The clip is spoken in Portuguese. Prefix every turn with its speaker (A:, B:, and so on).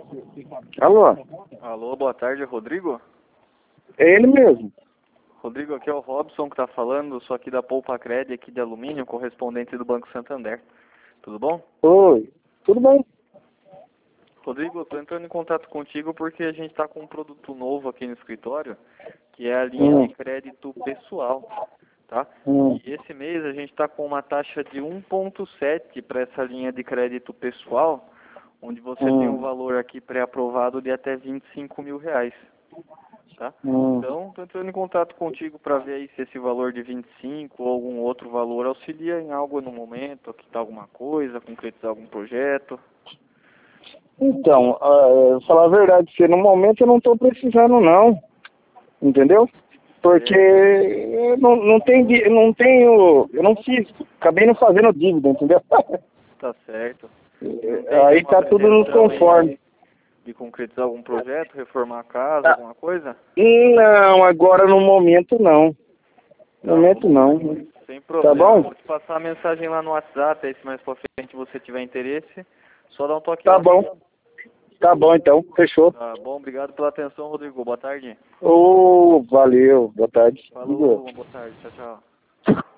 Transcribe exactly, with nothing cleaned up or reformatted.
A: Alô?
B: Alô, boa tarde, Rodrigo?
A: É ele mesmo.
B: Rodrigo, aqui é o Robson que está falando, sou aqui da Poupa Cred, aqui de alumínio, correspondente do Banco Santander. Tudo bom?
A: Oi, tudo bem?
B: Rodrigo, eu estou entrando em contato contigo porque a gente está com um produto novo aqui no escritório, que é a linha
A: Hum.
B: de crédito pessoal, tá?
A: Hum.
B: E esse mês a gente está com uma taxa de um vírgula sete para essa linha de crédito pessoal, onde você
A: Hum.
B: tem um valor aqui pré-aprovado de até vinte e cinco mil reais. Tá?
A: Hum.
B: Então, estou entrando em contato contigo para ver aí se esse valor de vinte e cinco ou algum outro valor auxilia em algo no momento, quitar alguma coisa, concretizar algum projeto.
A: Então, uh, falar a verdade, se no momento eu não estou precisando não, entendeu? Porque eu não, não, tem, di- não tenho, eu não fiz, acabei não fazendo dívida, entendeu?
B: Tá certo. Não tem
A: Aí
B: nenhuma
A: tá tudo nos
B: pretensão
A: conforme.
B: aí de concretizar algum projeto, reformar a casa,
A: Ah,
B: alguma coisa?
A: não, agora no momento não. No
B: Tá
A: momento
B: bom.
A: não.
B: Sem
A: Tá
B: problema. Eu
A: bom?
B: vou te passar a mensagem lá no WhatsApp, aí se mais pra frente você tiver interesse, só dá um toque
A: Tá
B: lá.
A: bom. Tá bom então, fechou.
B: Tá bom, obrigado pela atenção, Rodrigo. Boa tarde.
A: Ô, valeu, boa tarde.
B: Falou, boa tarde. Tchau, tchau.